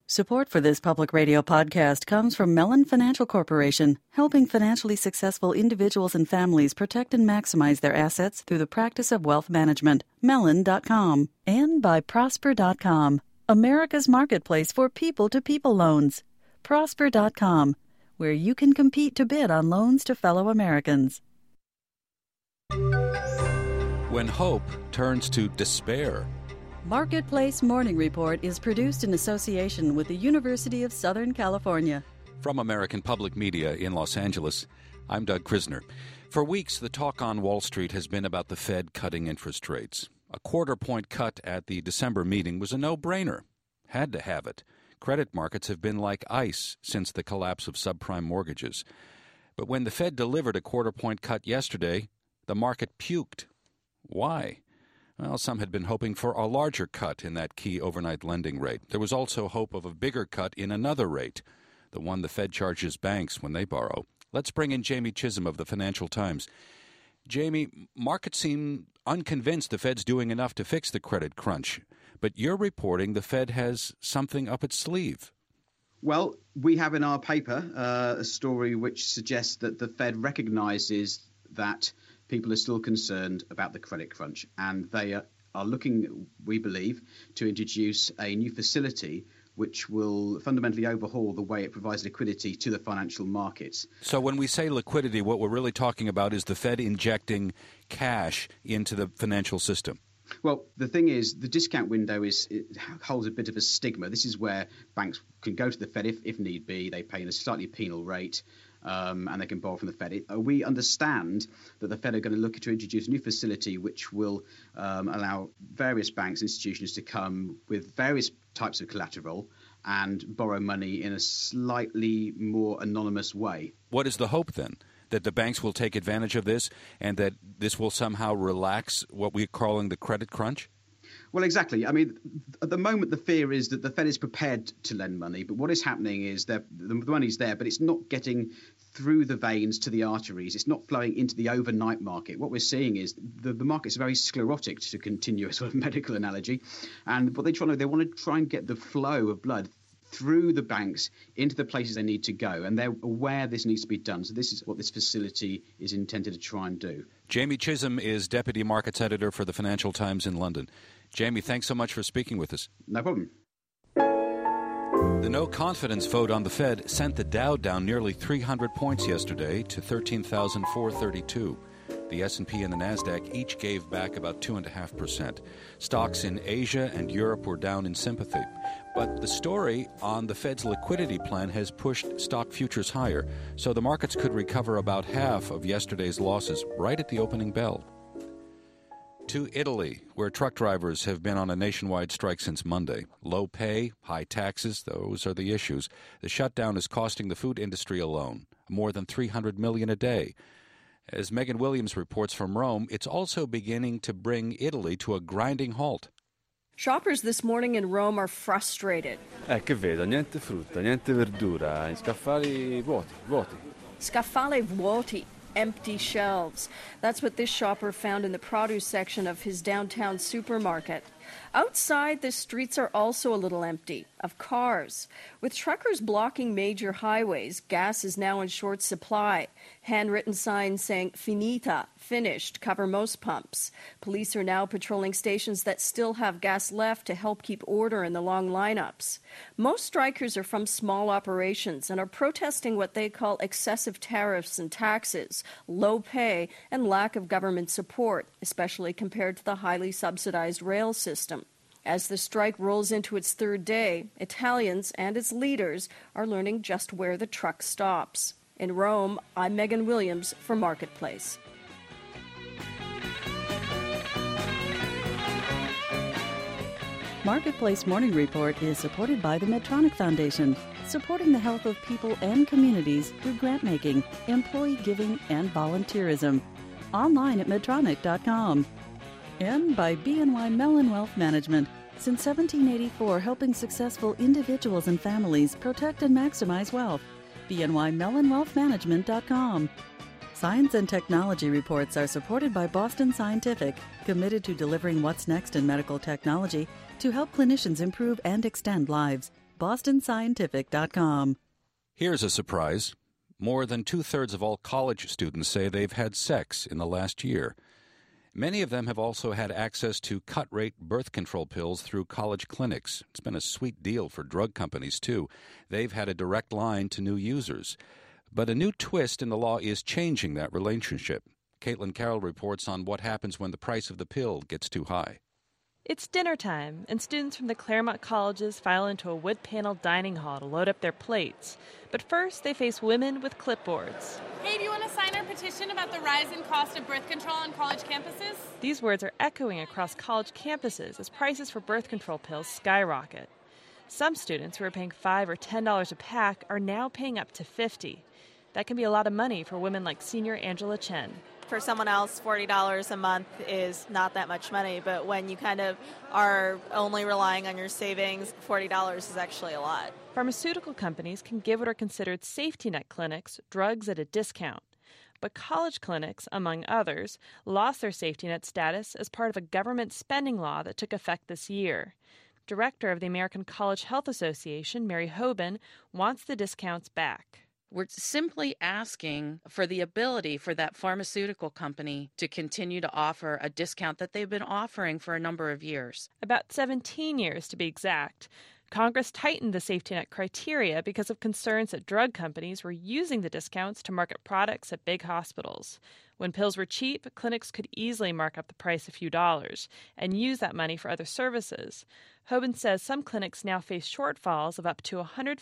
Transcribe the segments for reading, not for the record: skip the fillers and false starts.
Support for this public radio podcast comes from Mellon Financial Corporation, helping financially successful individuals and families protect and maximize their assets through the practice of wealth management. Mellon.com. And by Prosper.com, America's marketplace for people-to-people loans. Prosper.com, where you can compete to bid on loans to fellow Americans. When hope turns to despair. Marketplace Morning Report is produced in association with the University of Southern California. From American Public Media in Los Angeles, I'm Doug Krisner. For weeks, the talk on Wall Street has been about the Fed cutting interest rates. A quarter-point cut at the December meeting was a no-brainer. Had to have it. Credit markets have been like ice since the collapse of subprime mortgages. But when the Fed delivered a quarter-point cut yesterday, the market puked. Why? Well, some had been hoping for a larger cut in that key overnight lending rate. There was also hope of a bigger cut in another rate, the one the Fed charges banks when they borrow. Let's bring in Jamie Chisholm of the Financial Times. Jamie, markets seem unconvinced the Fed's doing enough to fix the credit crunch, but you're reporting the Fed has something up its sleeve. Well, we have in our paper a story which suggests that the Fed recognizes that people are still concerned about the credit crunch, and they are looking, we believe, to introduce a new facility which will fundamentally overhaul the way it provides liquidity to the financial markets. So when we say liquidity, what we're really talking about is the Fed injecting cash into the financial system. Well, the thing is, the discount window holds a bit of a stigma. This is where banks can go to the Fed if need be. They pay a slightly penal rate. And they can borrow from the Fed. We understand that the Fed are going to look to introduce a new facility which will allow various banks, institutions to come with various types of collateral and borrow money in a slightly more anonymous way. What is the hope then? That the banks will take advantage of this and that this will somehow relax what we're calling the credit crunch? Well, exactly. I mean, at the moment, the fear is that the Fed is prepared to lend money. But what is happening is that the money's there, but it's not getting through the veins to the arteries. It's not flowing into the overnight market. What we're seeing is the market's very sclerotic, to continue a sort of medical analogy. And what they want to try and get the flow of blood through the banks into the places they need to go. And they're aware this needs to be done. So this is what this facility is intended to try and do. Jamie Chisholm is Deputy Markets Editor for the Financial Times in London. Jamie, thanks so much for speaking with us. No problem. The no-confidence vote on the Fed sent the Dow down nearly 300 points yesterday to 13,432. The S&P and the Nasdaq each gave back about 2.5%. Stocks in Asia and Europe were down in sympathy. But the story on the Fed's liquidity plan has pushed stock futures higher, so the markets could recover about half of yesterday's losses right at the opening bell. To Italy, where truck drivers have been on a nationwide strike since Monday. Low pay, high taxes, those are the issues. The shutdown is costing the food industry alone more than $300 million a day. As Megan Williams reports from Rome, it's also beginning to bring Italy to a grinding halt. Shoppers this morning in Rome are frustrated. Che vedo, niente frutta, niente verdura, scaffali vuoti. Scaffale vuoti. Empty shelves. That's what this shopper found in the produce section of his downtown supermarket. Outside, the streets are also a little empty, of cars. With truckers blocking major highways, gas is now in short supply. Handwritten signs saying "Finita," finished, cover most pumps. Police are now patrolling stations that still have gas left to help keep order in the long lineups. Most strikers are from small operations and are protesting what they call excessive tariffs and taxes, low pay, and lack of government support, especially compared to the highly subsidized rail system. As the strike rolls into its third day, Italians and its leaders are learning just where the truck stops. In Rome, I'm Megan Williams for Marketplace. Marketplace Morning Report is supported by the Medtronic Foundation, supporting the health of people and communities through grant-making, employee giving, and volunteerism. Online at Medtronic.com. And by BNY Mellon Wealth Management, since 1784 helping successful individuals and families protect and maximize wealth. BNYMellonWealthManagement.com. Science and technology reports are supported by Boston Scientific, committed to delivering what's next in medical technology to help clinicians improve and extend lives. bostonscientific.com. Here's a surprise. More than 2/3 of all college students say they've had sex in the last year. Many of them have also had access to cut-rate birth control pills through college clinics. It's been a sweet deal for drug companies, too. They've had a direct line to new users. But a new twist in the law is changing that relationship. Caitlin Carroll reports on what happens when the price of the pill gets too high. It's dinner time, and students from the Claremont colleges file into a wood-paneled dining hall to load up their plates. But first, they face women with clipboards. Hey, do you want to sign our petition about the rise in cost of birth control on college campuses? These words are echoing across college campuses as prices for birth control pills skyrocket. Some students who are paying $5 or $10 a pack are now paying up to $50. That can be a lot of money for women like senior Angela Chen. For someone else, $40 a month is not that much money, but when you kind of are only relying on your savings, $40 is actually a lot. Pharmaceutical companies can give what are considered safety net clinics drugs at a discount. But college clinics, among others, lost their safety net status as part of a government spending law that took effect this year. Director of the American College Health Association, Mary Hoban, wants the discounts back. We're simply asking for the ability for that pharmaceutical company to continue to offer a discount that they've been offering for a number of years. About 17 years, to be exact. Congress tightened the safety net criteria because of concerns that drug companies were using the discounts to market products at big hospitals. When pills were cheap, clinics could easily mark up the price a few dollars and use that money for other services. Hoban says some clinics now face shortfalls of up to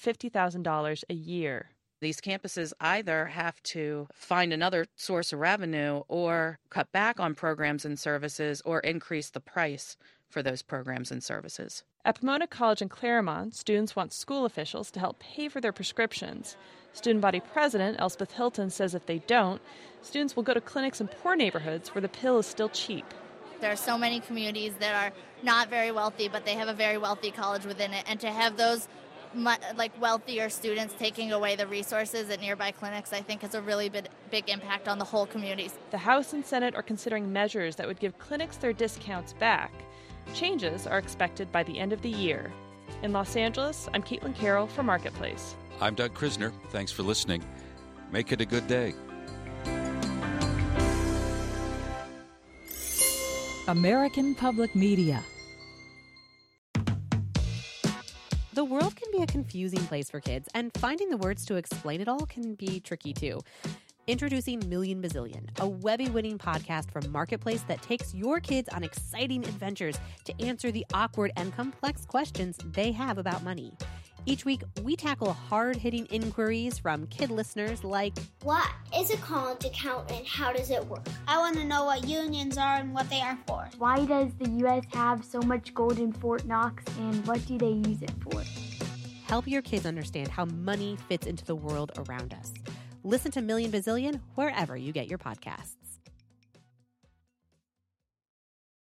$150,000 a year. These campuses either have to find another source of revenue or cut back on programs and services or increase the price for those programs and services. At Pomona College in Claremont, students want school officials to help pay for their prescriptions. Student body president Elspeth Hilton says if they don't, students will go to clinics in poor neighborhoods where the pill is still cheap. There are so many communities that are not very wealthy, but they have a very wealthy college within it, and to have those wealthier students taking away the resources at nearby clinics, I think has a really big impact on the whole communities. The House and Senate are considering measures that would give clinics their discounts back. Changes are expected by the end of the year. In Los Angeles, I'm Caitlin Carroll for Marketplace. I'm Doug Krisner. Thanks for listening. Make it a good day. American Public Media. The world can be a confusing place for kids, and finding the words to explain it all can be tricky too. Introducing Million Bazillion, a Webby-winning podcast from Marketplace that takes your kids on exciting adventures to answer the awkward and complex questions they have about money. Each week, we tackle hard-hitting inquiries from kid listeners like, what is a college account and how does it work? I want to know what unions are and what they are for. Why does the U.S. have so much gold in Fort Knox, and what do they use it for? Help your kids understand how money fits into the world around us. Listen to Million Bazillion wherever you get your podcasts.